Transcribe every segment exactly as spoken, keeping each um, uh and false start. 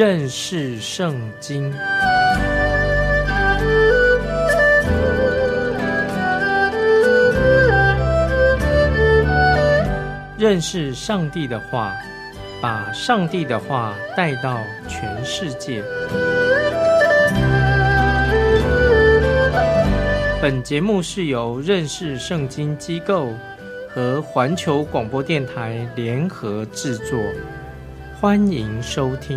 认识圣经。认识上帝的话，把上帝的话带到全世界。本节目是由认识圣经机构和环球广播电台联合制作，欢迎收听。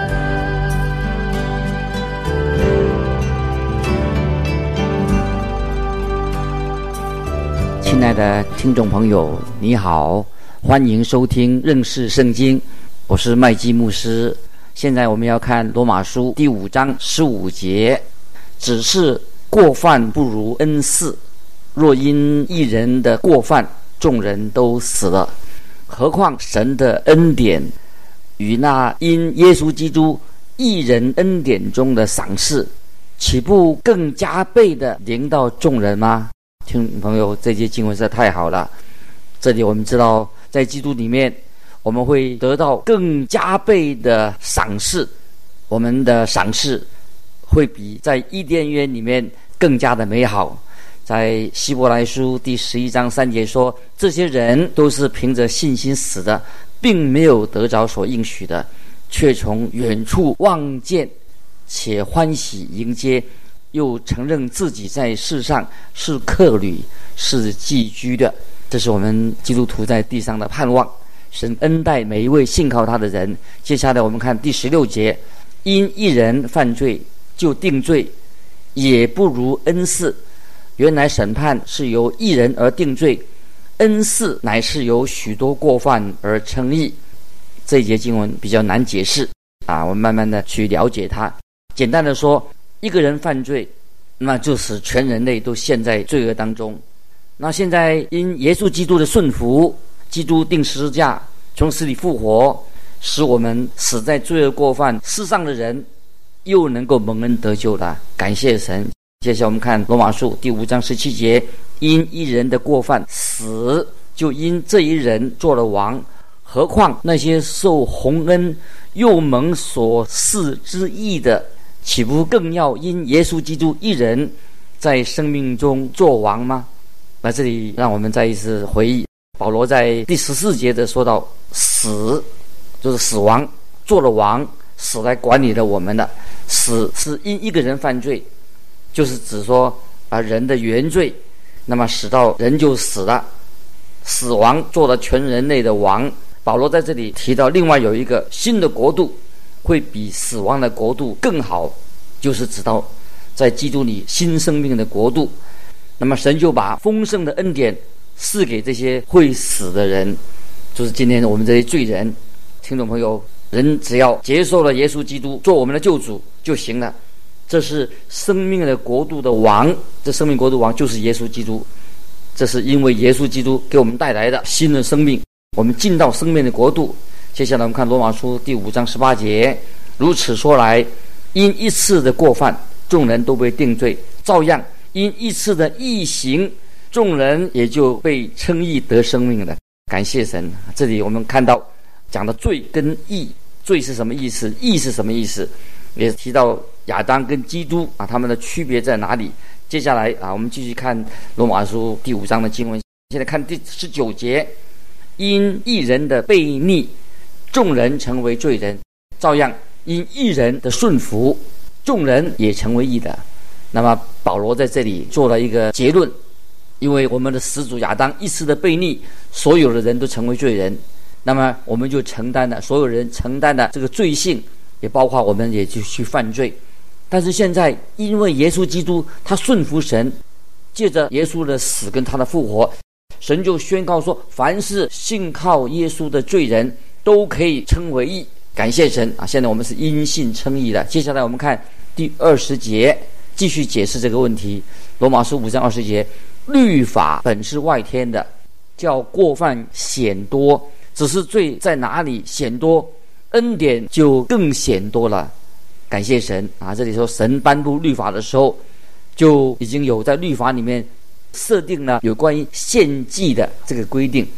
亲爱的听众朋友，你好，欢迎收听认识圣经，我是麦基牧师。现在我们要看罗马书第五章十五节，只是过犯不如恩赐，若因一人的过犯众人都死了，何况神的恩典与那因耶稣基督一人恩典中的赏赐，岂不更加倍的临到众人吗？听众朋友，这节经文实在太好了。这里我们知道，在基督里面我们会得到更加倍的赏赐，我们的赏赐会比在伊甸园里面更加的美好。在希伯来书第十一章三节说，这些人都是凭着信心死的，并没有得着所应许的，却从远处望见，且欢喜迎接，又承认自己在世上是客旅，是寄居的。这是我们基督徒在地上的盼望。神恩待每一位信靠他的人。接下来我们看第十六节，因一人犯罪就定罪，也不如恩赐。原来审判是由一人而定罪，恩赐乃是由许多过犯而称义。这一节经文比较难解释啊，我们慢慢的去了解它。简单的说，一个人犯罪，那就使全人类都陷在罪恶当中。那现在因耶稣基督的顺服，基督定十字架，从死里复活，使我们死在罪恶过犯世上的人又能够蒙恩得救了，感谢神。接下来我们看罗马书第五章十七节，因一人的过犯死，就因这一人做了王，何况那些受洪恩又蒙所赐之义的，岂不更要因耶稣基督一人在生命中做王吗？那这里让我们再一次回忆，保罗在第十四节的说到，死就是死亡，做了王，死来管理了我们的。死是因一个人犯罪，就是指说啊人的原罪，那么使到人就死了，死亡做了全人类的王。保罗在这里提到另外有一个新的国度，会比死亡的国度更好，就是指到在基督里新生命的国度。那么神就把丰盛的恩典赐给这些会死的人，就是今天我们这些罪人。听众朋友，人只要接受了耶稣基督做我们的救主就行了。这是生命的国度的王，这生命国度王就是耶稣基督。这是因为耶稣基督给我们带来的新的生命，我们进到生命的国度。接下来我们看罗马书第五章十八节，如此说来，因一次的过犯众人都被定罪，照样因一次的义行众人也就被称义得生命了，感谢神。这里我们看到讲的罪跟义，罪是什么意思，义是什么意思，也提到亚当跟基督啊，他们的区别在哪里。接下来啊，我们继续看罗马书第五章的经文。现在看第十九节，因一人的悖逆众人成为罪人，照样因一人的顺服众人也成为义的。那么保罗在这里做了一个结论，因为我们的始祖亚当一次的悖逆，所有的人都成为罪人，那么我们就承担了，所有人承担了这个罪性，也包括我们也就去犯罪。但是现在因为耶稣基督他顺服神，借着耶稣的死跟他的复活，神就宣告说，凡是信靠耶稣的罪人都可以称为义，感谢神啊！现在我们是因信称义的。接下来我们看第二十节，继续解释这个问题。罗马书五章二十节，律法本是外天的，叫过犯显多，只是罪在哪里显多，恩典就更显多了。感谢神啊！这里说神颁布律法的时候，就已经有在律法里面设定了有关于献祭的这个规定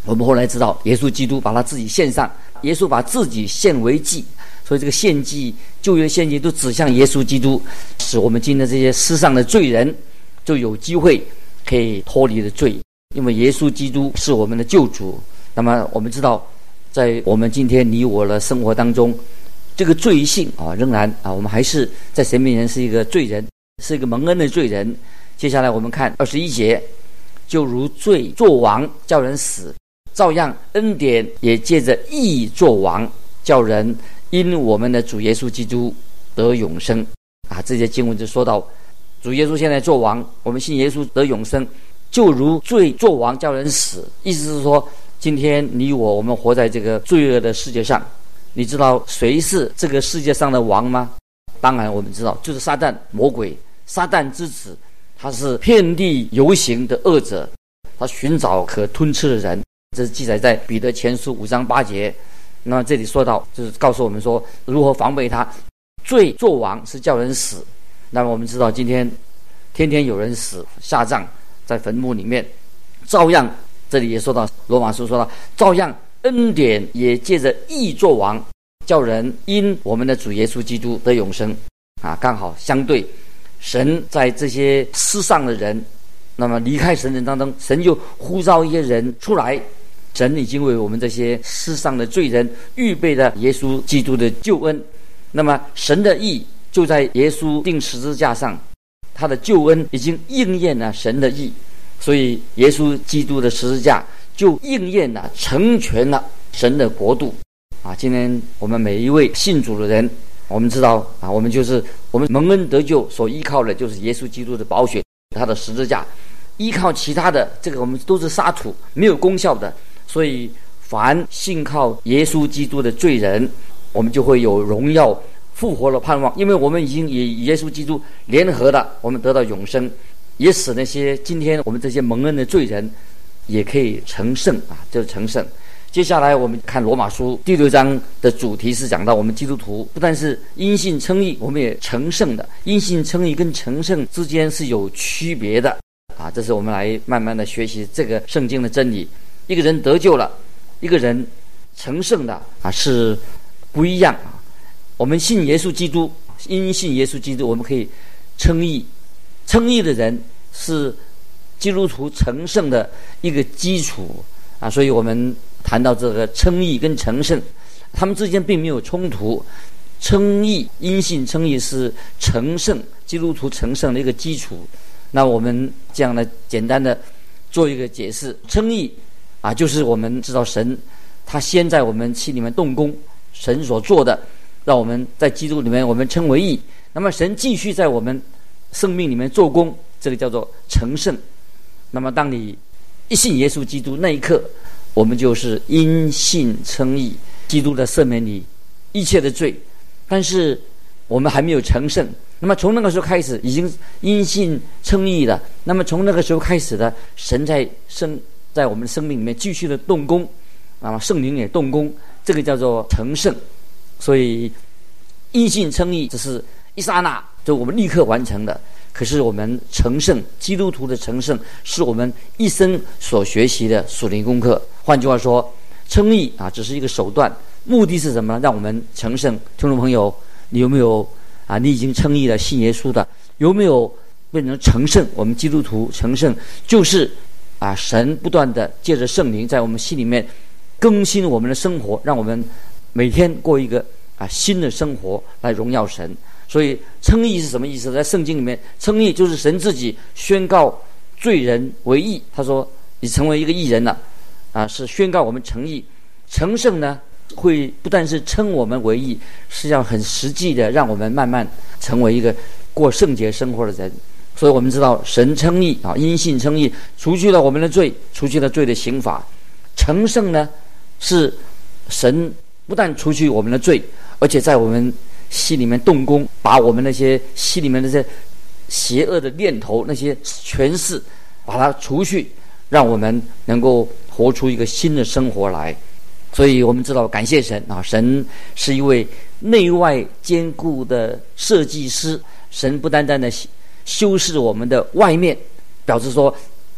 我们后来知道，耶稣基督把他自己献上，耶稣把自己献为祭，所以这个献祭、旧约献祭都指向耶稣基督，使我们今天这些世上的罪人就有机会可以脱离了罪，因为耶稣基督是我们的救主。那么我们知道，在我们今天你我的生活当中，这个罪性啊，仍然啊，我们还是在神面前是一个罪人，是一个蒙恩的罪人。接下来我们看二十一节，就如罪作王叫人死，照样恩典也借着义作王，叫人因我们的主耶稣基督得永生。啊，这些经文就说到，主耶稣现在作王，我们信耶稣得永生，就如罪作王叫人死。意思是说，今天你我我们活在这个罪恶的世界上，你知道谁是这个世界上的王吗？当然我们知道，就是撒旦魔鬼，撒旦之子，他是遍地游行的恶者，他寻找可吞吃的人。这是记载在彼得前书五章八节。那么这里说到，就是告诉我们说如何防备他。罪作王是叫人死，那么我们知道今天天天有人死下葬在坟墓里面，照样这里也说到，罗马书说到，照样恩典也借着义作王，叫人因我们的主耶稣基督得永生。啊，刚好相对，神在这些世上的人，那么离开神人当中，神就呼召一些人出来，神已经为我们这些世上的罪人预备了耶稣基督的救恩。那么神的义就在耶稣钉十字架上，他的救恩已经应验了神的义，所以耶稣基督的十字架就应验了，成全了神的国度。啊，今天我们每一位信主的人，我们知道啊，我们就是我们蒙恩得救所依靠的就是耶稣基督的宝血，他的十字架，依靠其他的这个我们都是沙土，没有功效的。所以凡信靠耶稣基督的罪人，我们就会有荣耀复活的盼望，因为我们已经与耶稣基督联合了，我们得到永生，也使那些今天我们这些蒙恩的罪人也可以成圣啊，就是成圣。接下来我们看罗马书第六章的主题是讲到我们基督徒不但是因信称义，我们也成圣的。因信称义跟成圣之间是有区别的啊，这是我们来慢慢的学习这个圣经的真理。一个人得救了，一个人成圣的啊是不一样啊。我们信耶稣基督，因信耶稣基督，我们可以称义。称义的人是基督徒成圣的一个基础啊，所以我们谈到这个称义跟成圣，他们之间并没有冲突。称义，因信称义是成圣，基督徒成圣的一个基础。那我们这样的简单的做一个解释，称义啊，就是我们知道神他先在我们心里面动工，神所做的让我们在基督里面我们称为义，那么神继续在我们生命里面做工，这个叫做成圣。那么当你一信耶稣基督那一刻，我们就是因信称义，基督的赦免你一切的罪。但是我们还没有成圣，那么从那个时候开始已经因信称义了，那么从那个时候开始的，神在生在我们的生命里面继续的动工，那么圣灵也动工，这个叫做成圣。所以因信称义只是一刹那，就我们立刻完成的。可是我们成圣，基督徒的成圣是我们一生所学习的属灵功课。换句话说，称义啊只是一个手段，目的是什么呢？让我们成圣。听众朋友，你有没有啊？你已经称义了，信耶稣的，有没有变成成圣？我们基督徒成圣就是啊，神不断的借着圣灵在我们心里面更新我们的生活，让我们每天过一个啊新的生活来荣耀神。所以称义是什么意思？在圣经里面，称义就是神自己宣告罪人为义。他说你成为一个义人了啊，是宣告我们成义。成圣呢，会不但是称我们为义，是要很实际的让我们慢慢成为一个过圣洁生活的人。所以我们知道神称义啊，因信称义，除去了我们的罪，除去了罪的刑罚。成圣呢，是神不但除去我们的罪，而且在我们心里面动工，把我们那些心里面那些邪恶的念头，那些权势，把它除去，让我们能够活出一个新的生活来。所以我们知道感谢神啊，神是一位内外兼顾的设计师。神不单单的修饰我们的外面，表示说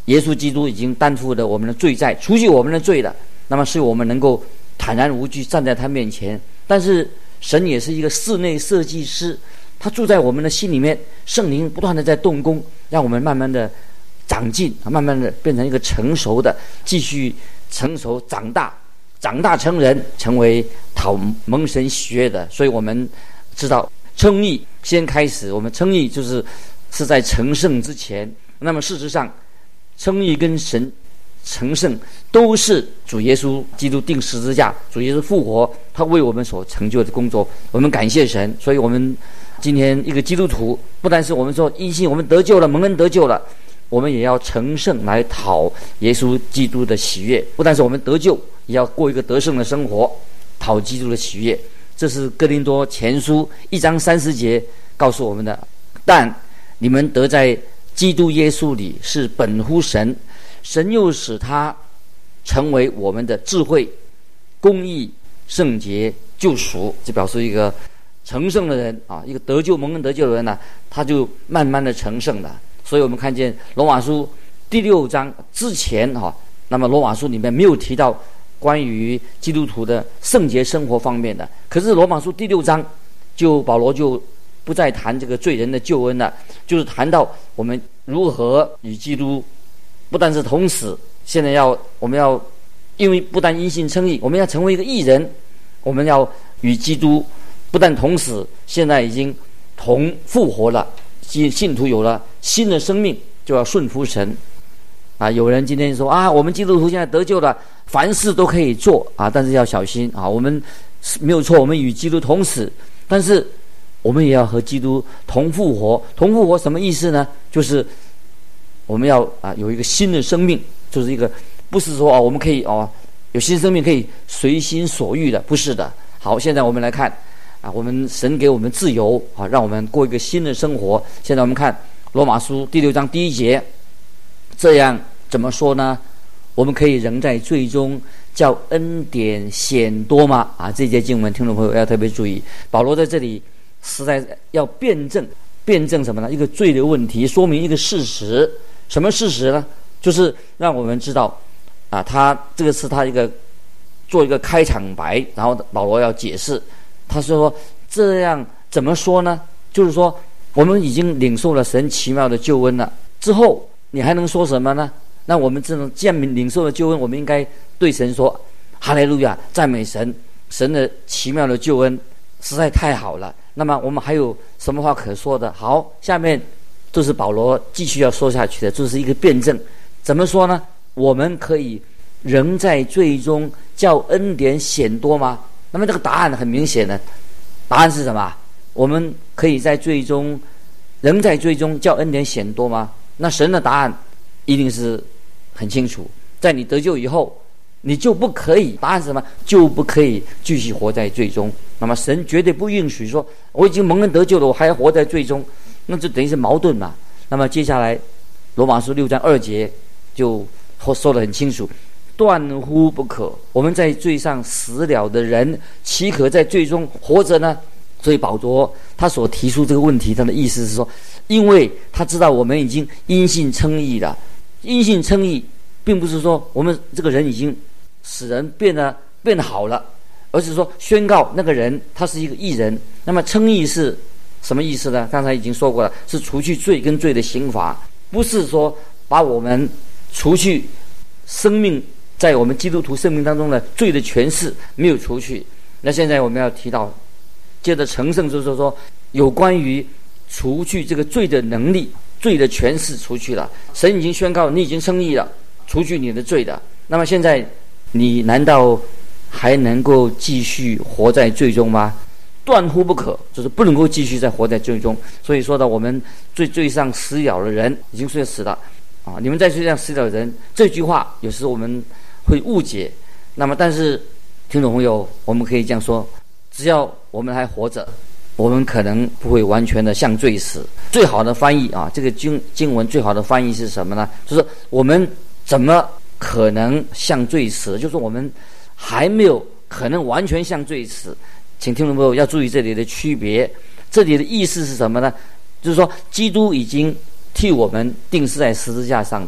耶稣基督已经担负了我们的罪债，除去我们的罪了，那么是我们能够坦然无惧站在他面前。但是神也是一个室内设计师，他住在我们的心里面，圣灵不断的在动工，让我们慢慢的长进，慢慢的变成一个成熟的，继续成熟长大，长大成人，成为讨蒙神喜悦的。所以我们知道称义先开始，我们称义就是是在成圣之前。那么事实上称义跟神成圣都是主耶稣基督钉十字架，主耶稣复活，他为我们所成就的工作，我们感谢神。所以我们今天一个基督徒，不但是我们说因信我们得救了，蒙恩得救了，我们也要成圣来讨耶稣基督的喜悦。不但是我们得救，也要过一个得胜的生活，讨基督的喜悦。这是哥林多前书一章三十节告诉我们的。但你们得在基督耶稣里是本乎神，神又使他成为我们的智慧、公义、圣洁、救赎。这表示一个成圣的人啊，一个得救蒙恩得救的人呢、啊，他就慢慢的成圣了。所以我们看见罗马书第六章之前哈、啊，那么罗马书里面没有提到关于基督徒的圣洁生活方面的，可是罗马书第六章就保罗就不再谈这个罪人的救恩了，就是谈到我们如何与基督不但是同死，现在要我们要因为不但因信称义，我们要成为一个义人，我们要与基督不但同死，现在已经同复活了，信徒有了新的生命，就要顺服神啊。有人今天说啊，我们基督徒现在得救了，凡事都可以做啊，但是要小心啊。我们没有错，我们与基督同死，但是我们也要和基督同复活。同复活什么意思呢？就是我们要啊有一个新的生命，就是一个不是说哦我们可以哦有新生命可以随心所欲的，不是的。好，现在我们来看啊，我们神给我们自由啊，让我们过一个新的生活。现在我们看罗马书第六章第一节，这样怎么说呢？我们可以仍在罪中，叫恩典显多吗？啊，这节经文听众朋友要特别注意，保罗在这里实在要辩证，辩证什么呢？一个罪的问题，说明一个事实。什么事实呢？就是让我们知道啊，他这个是他一个做一个开场白，然后保罗要解释。他说这样怎么说呢？就是说我们已经领受了神奇妙的救恩了，之后你还能说什么呢？那我们这种既然领受了救恩，我们应该对神说哈利路亚，赞美神，神的奇妙的救恩实在太好了。那么我们还有什么话可说的？好，下面都是保罗继续要说下去的，这是一个辩证。怎么说呢？我们可以仍在罪中，叫恩典显多吗？那么这个答案很明显的，答案是什么？我们可以在罪中，仍在罪中，叫恩典显多吗？那神的答案一定是很清楚，在你得救以后，你就不可以，答案是什么？就不可以继续活在罪中。那么神绝对不允许说我已经蒙恩得救了，我还要活在罪中，那就等于是矛盾嘛。那么接下来罗马书六章二节就说得很清楚，断乎不可，我们在罪上死了的人，岂可在罪中活着呢？所以保罗他所提出这个问题，他的意思是说，因为他知道我们已经因信称义了，因信称义并不是说我们这个人已经使人变得变得好了，而是说宣告那个人他是一个义人。那么称义是什么意思呢？刚才已经说过了，是除去罪跟罪的刑罚，不是说把我们除去生命在我们基督徒生命当中的罪的权势没有除去。那现在我们要提到接着成圣，就是说有关于除去这个罪的能力，罪的权势除去了，神已经宣告你已经称义了，除去你的罪的。那么现在你难道还能够继续活在罪中吗？断乎不可，就是不能够继续再活在罪中。所以说到我们罪罪上死了的人已经睡死了啊！你们在罪上死了的人，这句话有时我们会误解。那么但是听众朋友，我们可以这样说，只要我们还活着，我们可能不会完全的向罪死。最好的翻译啊，这个经经文最好的翻译是什么呢？就是我们怎么可能向罪死？就是我们还没有可能完全向罪死。请听众朋友要注意这里的区别，这里的意思是什么呢？就是说基督已经替我们钉死在十字架上的，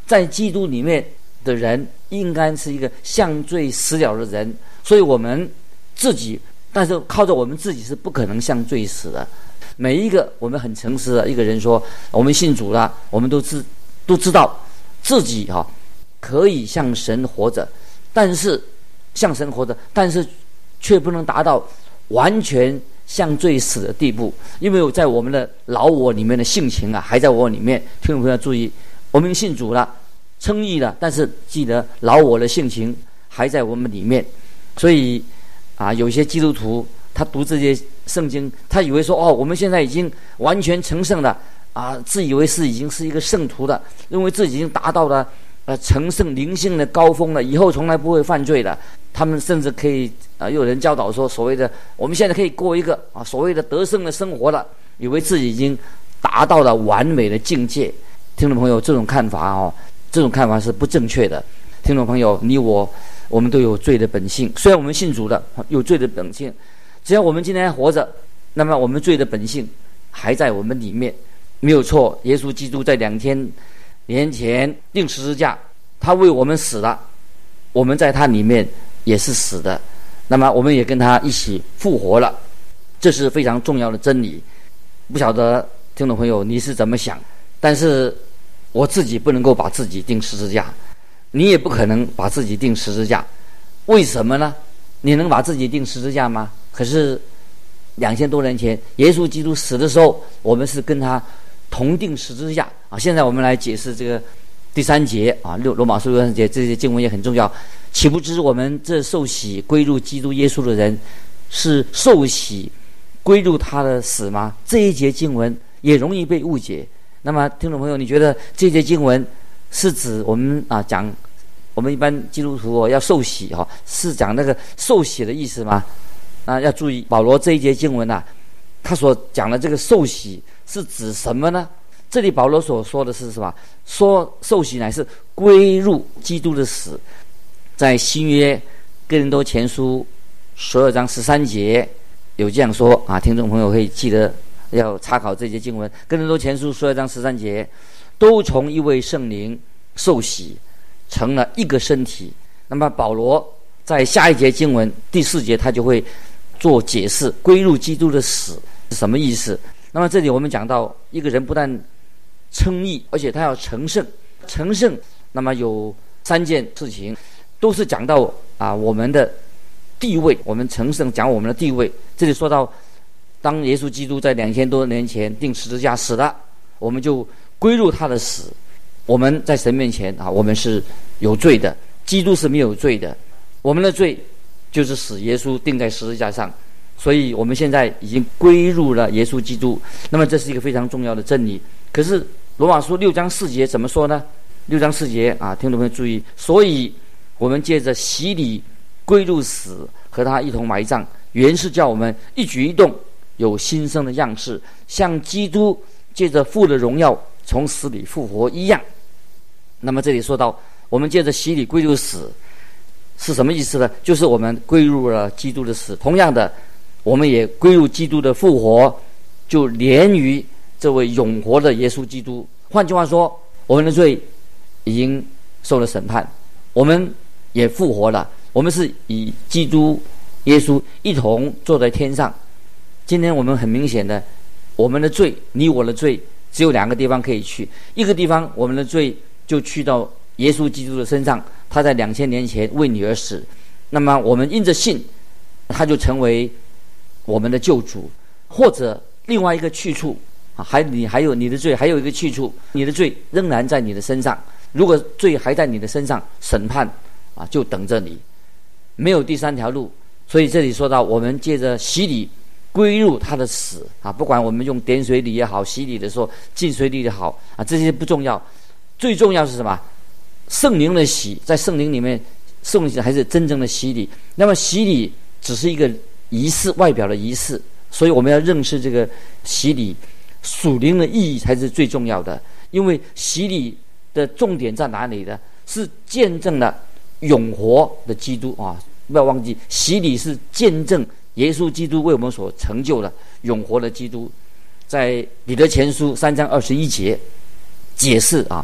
在基督里面的人应该是一个向罪死了的人，所以我们自己，但是靠着我们自己是不可能向罪死的。每一个我们很诚实的一个人说，我们信主了，我们都知都知道自己哈、啊、可以向神活着，但是向神活着，但是却不能达到完全向罪死的地步，因为在我们的老我里面的性情啊还在我里面。听众朋友注意，我们信主了，称义了，但是记得老我的性情还在我们里面。所以啊，有些基督徒他读这些圣经，他以为说哦，我们现在已经完全成圣了啊，自以为是已经是一个圣徒了，认为自己已经达到了呃成圣灵性的高峰了，以后从来不会犯罪了。他们甚至可以啊，有人教导说，所谓的我们现在可以过一个啊所谓的得胜的生活了，以为自己已经达到了完美的境界。听众朋友，这种看法哦，这种看法是不正确的。听众朋友，你我我们都有罪的本性，虽然我们信主的有罪的本性，只要我们今天还活着，那么我们罪的本性还在我们里面，没有错。耶稣基督在两千年前钉十字架，他为我们死了，我们在他里面也是死的，那么我们也跟他一起复活了，这是非常重要的真理。不晓得听众朋友你是怎么想，但是我自己不能够把自己钉十字架，你也不可能把自己钉十字架。为什么呢？你能把自己钉十字架吗？可是两千多年前耶稣基督死的时候，我们是跟他同钉十字架啊。现在我们来解释这个第三节啊，六罗马书六三节，这些经文也很重要。岂不知我们这受洗归入基督耶稣的人，是受洗归入他的死吗？这一节经文也容易被误解。那么听众朋友，你觉得这节经文是指我们啊讲我们一般基督徒、哦、要受洗哈、哦，是讲那个受洗的意思吗？啊，要注意保罗这一节经文啊，他所讲的这个受洗是指什么呢？这里保罗所说的是什么？说受洗乃是归入基督的死。在新约哥林多前书十二章十三节有这样说啊，听众朋友可以记得要查考这节经文。哥林多前书十二章十三节，都从一位圣灵受洗，成了一个身体。那么保罗在下一节经文第四节他就会做解释，归入基督的死是什么意思。那么这里我们讲到一个人不但称义，而且他要成圣。成圣那么有三件事情，都是讲到啊我们的地位，我们成圣讲我们的地位。这里说到当耶稣基督在两千多年前钉十字架死了，我们就归入他的死。我们在神面前啊，我们是有罪的，基督是没有罪的。我们的罪就是使耶稣钉在十字架上，所以我们现在已经归入了耶稣基督。那么这是一个非常重要的真理。可是罗马书六章四节怎么说呢？六章四节啊，听众朋友注意，所以我们借着洗礼归入死，和他一同埋葬，原是叫我们一举一动有新生的样式，像基督借着父的荣耀从死里复活一样。那么这里说到我们借着洗礼归入死是什么意思呢？就是我们归入了基督的死，同样的我们也归入基督的复活，就连于这位永活的耶稣基督。换句话说，我们的罪已经受了审判，我们也复活了，我们是以基督耶稣一同坐在天上。今天我们很明显的，我们的罪，你我的罪只有两个地方可以去，一个地方我们的罪就去到耶稣基督的身上，他在两千年前为你而死，那么我们因着信，他就成为我们的救主。或者另外一个去处啊，还你还有你的罪还有一个去处，你的罪仍然在你的身上，如果罪还在你的身上，审判啊就等着你，没有第三条路。所以这里说到我们借着洗礼归入他的死啊，不管我们用点水礼也好，洗礼的时候浸水礼也好啊，这些不重要，最重要是什么？圣灵的洗，在圣灵里面，圣灵还是真正的洗礼。那么洗礼只是一个仪式，外表的仪式，所以我们要认识这个洗礼属灵的意义才是最重要的。因为洗礼的重点在哪里呢？是见证了永活的基督啊！不要忘记，洗礼是见证耶稣基督为我们所成就的永活的基督。在彼得前书三章二十一节解释啊，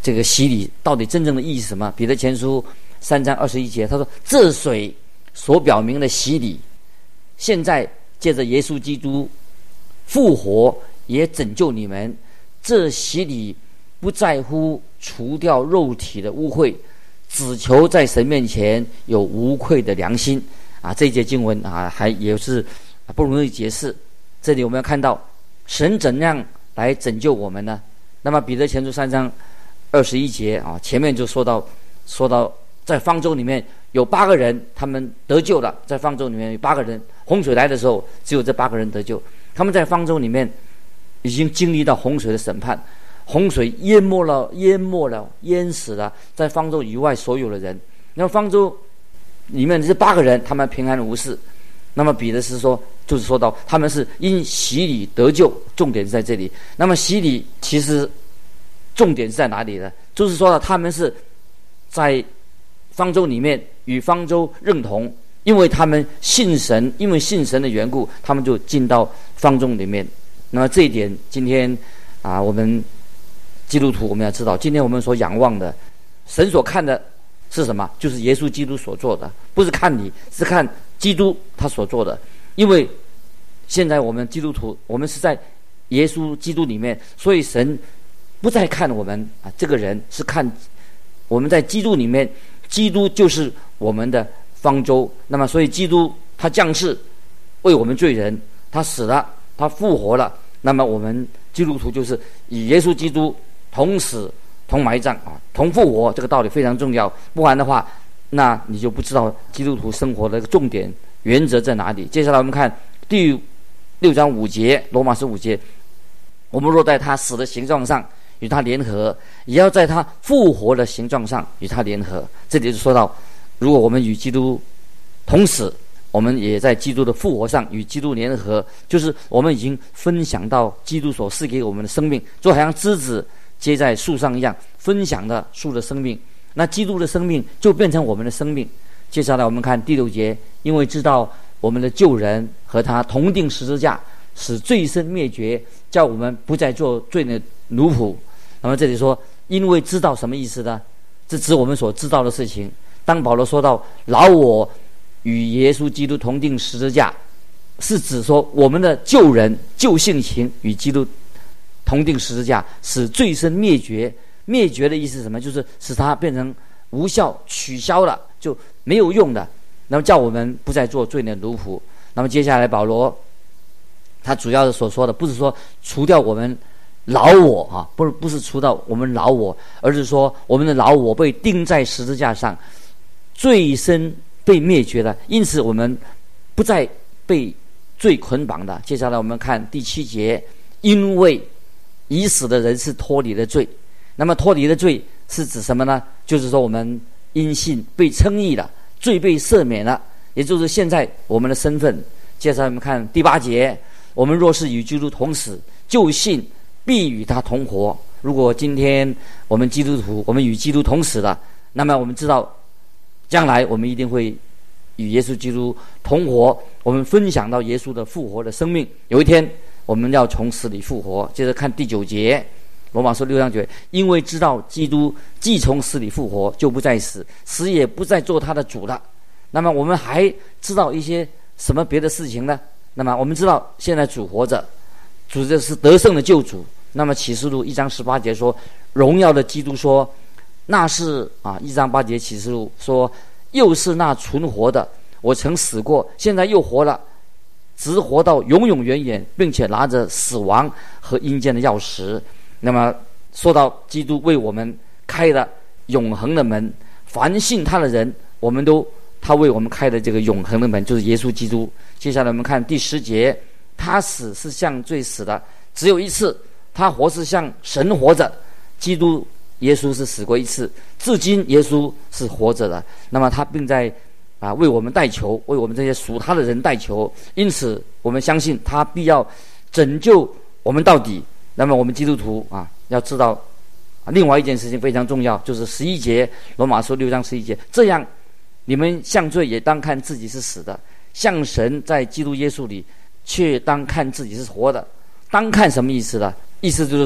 这个洗礼到底真正的意义是什么？彼得前书三章二十一节，他说：“这水所表明的洗礼，现在借着耶稣基督复活，也拯救你们。这洗礼不在乎除掉肉体的污秽，只求在神面前有无愧的良心。”啊，这一节经文啊，还也是不容易解释。这里我们要看到神怎样来拯救我们呢？那么彼得前书三章二十一节啊，前面就说到说到在方舟里面有八个人，他们得救了。在方舟里面有八个人，洪水来的时候，只有这八个人得救。他们在方舟里面已经经历到洪水的审判，洪水淹没了、淹没了、淹死了在方舟以外所有的人。那么方舟里面这八个人，他们平安无事。那么彼得是说，就是说到他们是因洗礼得救，重点是在这里。那么洗礼其实重点是在哪里呢？就是说到他们是在方舟里面与方舟认同，因为他们信神，因为信神的缘故，他们就进到方舟里面。那么这一点，今天啊，我们基督徒我们要知道，今天我们所仰望的，神所看的是什么？就是耶稣基督所做的，不是看你，是看基督他所做的。因为现在我们基督徒，我们是在耶稣基督里面，所以神不再看我们啊这个人，是看我们在基督里面，基督就是我们的方舟。那么所以基督他降世为我们罪人，他死了，他复活了。那么我们基督徒就是以耶稣基督同死同埋葬啊，同复活，这个道理非常重要。不然的话，那你就不知道基督徒生活的重点原则在哪里。接下来我们看第六章五节，罗马书五节，我们若在他死的形状上与他联合，也要在他复活的形状上与他联合。这里就说到，如果我们与基督同死，我们也在基督的复活上与基督联合，就是我们已经分享到基督所赐给我们的生命，就好像枝子接在树上一样，分享了树的生命。那基督的生命就变成我们的生命。接下来我们看第六节，因为知道我们的旧人和他同定十字架，使罪身灭绝，叫我们不再做罪的奴仆。那么这里说因为知道什么意思呢？这指我们所知道的事情。当保罗说到老我与耶稣基督同定十字架，是指说我们的旧人旧性情与基督同定十字架，使罪身灭绝。灭绝的意思是什么？就是使它变成无效，取消了，就没有用的。那么叫我们不再做罪的奴仆。那么接下来保罗他主要的所说的，不是说除掉我们老我啊，不是不是除掉我们老我，而是说我们的老我被钉在十字架上，罪身被灭绝了，因此我们不再被罪捆绑的。接下来我们看第七节，因为已死的人是脱离了罪。那么脱离了罪是指什么呢？就是说我们因信被称义了，罪被赦免了，也就是现在我们的身份。接下来我们看第八节，我们若是与基督同死，就信必与他同活。如果今天我们基督徒，我们与基督同死了，那么我们知道将来我们一定会与耶稣基督同活，我们分享到耶稣的复活的生命。有一天我们要从死里复活。接着看第九节，罗马书六章九节，因为知道基督既从死里复活，就不再死，死也不再做他的主了。那么我们还知道一些什么别的事情呢？那么我们知道现在主活着，主这是得胜的救主。那么启示录一章十八节说，荣耀的基督说，那是啊，一章八节启示录说，又是那存活的，我曾死过，现在又活了，直活到永永远远，并且拿着死亡和阴间的钥匙。那么说到基督为我们开了永恒的门，凡信他的人，我们都他为我们开的这个永恒的门，就是耶稣基督。接下来我们看第十节，他死是向罪死的，只有一次，他活是向神活着。基督耶稣是死过一次，至今耶稣是活着的。那么他并在啊为我们代求，为我们这些属他的人代求。因此我们相信他必要拯救我们到底。那么我们基督徒啊，要知道啊，另外一件事情非常重要，就是十一节，罗马书六章十一节，这样你们向罪也当看自己是死的，向神在基督耶稣里却当看自己是活的。当看什么意思呢？意思就是说，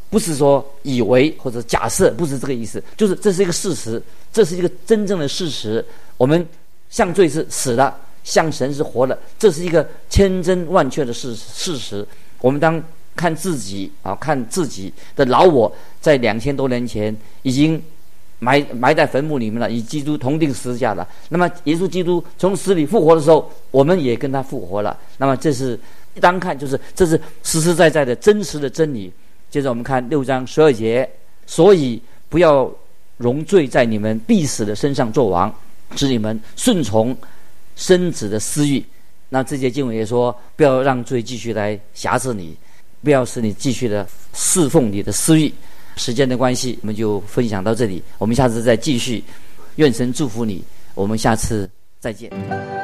不是说以为或者假设，不是这个意思，就是这是一个事实，这是一个真正的事实。我们向罪是死的，向神是活的，这是一个千真万确的事事实。我们当看自己啊，看自己的老我，在两千多年前已经埋埋在坟墓里面了，与基督同定十字架了。那么耶稣基督从死里复活的时候，我们也跟他复活了。那么这是当看，就是这是实实在在的真实的真理。接着我们看六章十二节，所以不要容罪在你们必死的身上作王，使你们顺从身子的私欲。那这节经文也说，不要让罪继续来辖制你，不要使你继续的侍奉你的私欲。时间的关系，我们就分享到这里，我们下次再继续。愿神祝福你，我们下次再见。